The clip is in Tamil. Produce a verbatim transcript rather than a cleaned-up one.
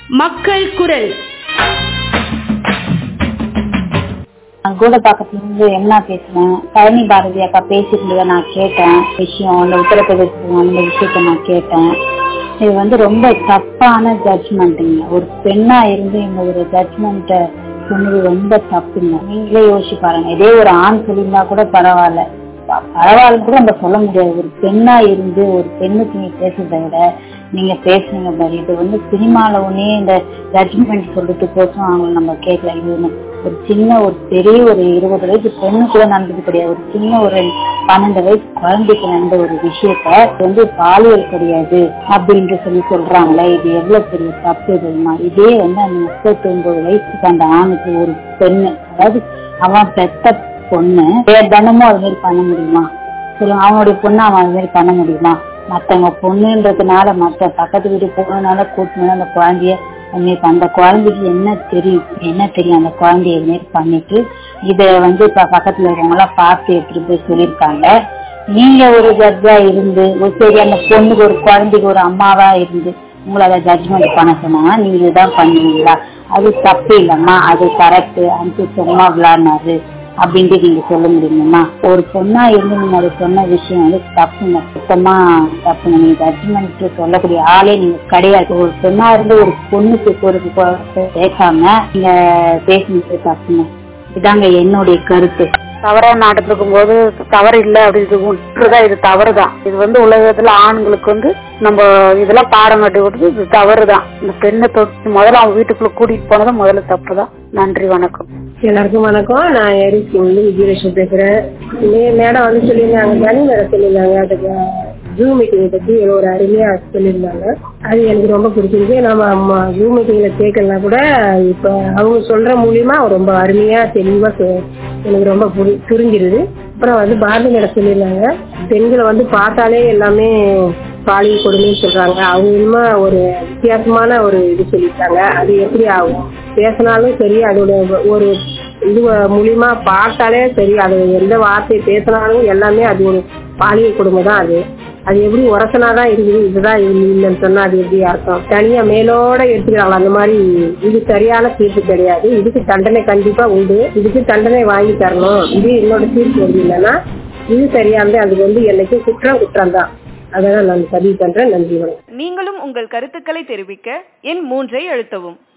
மக்கள் குரல். கூட பக்கத்துல இருந்து என்ன பேசுனேன், பழனி பாரதி அக்கா பேசிட்டு நான் கேட்டேன் விஷயம், அந்த உத்தரப்பிரதேசம் அந்த விஷயத்த நான் கேட்டேன். இது வந்து ரொம்ப தப்பான ஜட்ஜ்மெண்ட்டுங்க. ஒரு பெண்ணா இருந்து இந்த ஒரு ஜட்ஜ்மெண்ட்டை சொன்னது ரொம்ப தப்புங்க. நீங்களே யோசிச்சு பாருங்க. இதே ஒரு ஆண் சொல்லியிருந்தா கூட பரவாயில்ல, பரவாயில்ல கூட நம்ம சொல்ல முடியாது. ஒரு பெண்ணா இருந்து ஒரு பெண்ணுக்கு நீங்க பேசுறதை விட நீங்க பேசுனீங்க பாரு, இது வந்து சினிமால ஒன்னே இந்த ஜட்ஜ்மெண்ட் சொல்லிட்டு போச்சும் அவங்க நம்ம கேட்கல. இது ஒரு சின்ன ஒரு பெரிய ஒரு இருபது வயசு பொண்ணு கூட நடந்தது கிடையாது. ஒரு சின்ன ஒரு பன்னெண்டு வயசு குழந்தைக்கு நடந்த ஒரு விஷயத்த வந்து பாலியல் கிடையாது அப்படின்ட்டு சொல்லி சொல்றாங்களே, இது எவ்வளவு பெரிய தப்பு தெரியுமா? இதே வந்து அந்த முப்பத்தி ஒன்பது வயசுக்கு அந்த ஆணுக்கு ஒரு பெண்ணு, அதாவது அவன் பெத்த பொண்ணு தினமும் அது மாதிரி பண்ண முடியுமா சொல்லுங்க? அவனுடைய பொண்ணு அவன் அது மாதிரி பண்ண முடியுமா? மத்தவங்க பொண்ணுன்றதுனால மத்த பக்கத்து வீட்டு பொண்ணுனால கூட்டணும் அந்த குழந்தைய அந்த குழந்தைக்கு என்ன தெரியும் என்ன தெரியும் அந்த குழந்தைய இது மாதிரி பண்ணிட்டு இத வந்து இப்ப பக்கத்துல இருக்கவங்க எல்லாம் பார்த்து எடுத்துட்டு போய் சொல்லியிருக்காங்க. நீங்க ஒரு ஜட்ஜா இருந்து ஒரு சரி அந்த பொண்ணுக்கு ஒரு குழந்தைக்கு ஒரு அம்மாவா இருந்து உங்களை அதை ஜட்ஜ்மெண்ட் பண்ண சொன்னாங்கன்னா நீங்க இதுதான் பண்ணுவீங்களா? அது தப்பு இல்லம்மா, அது கரெக்ட், அந்த சும்மா விளையாடினாரு அப்படின்ட்டு நீங்க சொல்ல முடியுமா? ஒரு பொண்ணா இருந்து நீங்க அதை சொன்ன விஷயம் வந்து தப்புங்க, சுத்தமா தப்புங்க. நீங்க ஜட்ஜ்மெண்ட் சொல்லக்கூடிய ஆளே நீங்க கிடையாது. ஒரு பொண்ணா இருந்து ஒரு பொண்ணுக்கு ஒரு பேசாம நீங்க பேசுனது தப்புங்க. இதாங்க என்னுடைய கருத்து. தவறா நாட்டுல இருக்கும் போது தவறு இல்லை அப்படின்றதுதான் இது தவறுதான். இது வந்து உலகத்துல ஆண்களுக்கு வந்து நம்ம இதெல்லாம் பாடம் கட்டி கொடுத்து இது தவறுதான். இந்த பெண்ணை தொட்டு முதல்ல அவங்க வீட்டுக்குள்ள கூட்டிட்டு போனதும் முதல்ல தப்புதான். நன்றி, வணக்கம். எல்லாருக்கும் வணக்கம். நான் எரிசி வந்து விஜயலட்சுமி பேசுறேன். மேடம் வந்து சொல்லியிருந்தாங்க, தனி மேடம் சொல்லியிருந்தாங்க, அதுக்கு ஜூம் மீட்டிங் பத்தி ஒரு அருமையா சொல்லியிருந்தாங்க. அது எனக்கு ரொம்ப பிடிச்சிருக்கு. நம்ம ஜூம் மீட்டிங்ல கேட்கலன்னா கூட இப்ப அவங்க சொல்ற மூலியமா ரொம்ப அருமையா தெளிவா எனக்கு ரொம்ப புரிஞ்சிருது. அப்புறம் வந்து பாரதி மேடம் சொல்லியிருந்தாங்க, பெண்களை வந்து பார்த்தாலே எல்லாமே பாலியல் கொடுமைன்னு சொல்றாங்க. அவங்க இன்னுமா ஒரு வித்தியாசமான ஒரு இது சொல்லிட்டாங்க. அது எப்படி ஆகும் பேசினாலும் சரி, அதோட ஒரு இது மூலியமா பார்த்தாலே சரி, அது எந்த வார்த்தை பேசினாலும் எல்லாமே அது ஒரு பாலியல் கொடுமை தான். அது அது எப்படி உரசனாதான் இருக்குது, இதுதான் இல்லைன்னு சொன்னா அது எப்படி அர்த்தம்? தனியா மேலோட எடுத்துக்கிறாங்களா? அந்த மாதிரி இது சரியான தீர்ப்பு கிடையாது. இதுக்கு தண்டனை கண்டிப்பா உண்டு. இதுக்கு தண்டனை வாங்கி தரணும். இது என்னோட தீர்ப்பு வந்து இல்லைன்னா இது சரியானது. அது வந்து என்னைக்கு குற்றம் குற்றம் தான். அதான் நான் பதிவு பண்றேன். நன்றி. நீங்களும் உங்கள் கருத்துக்களை தெரிவிக்க எண் மூன்றை அழுத்தவும்.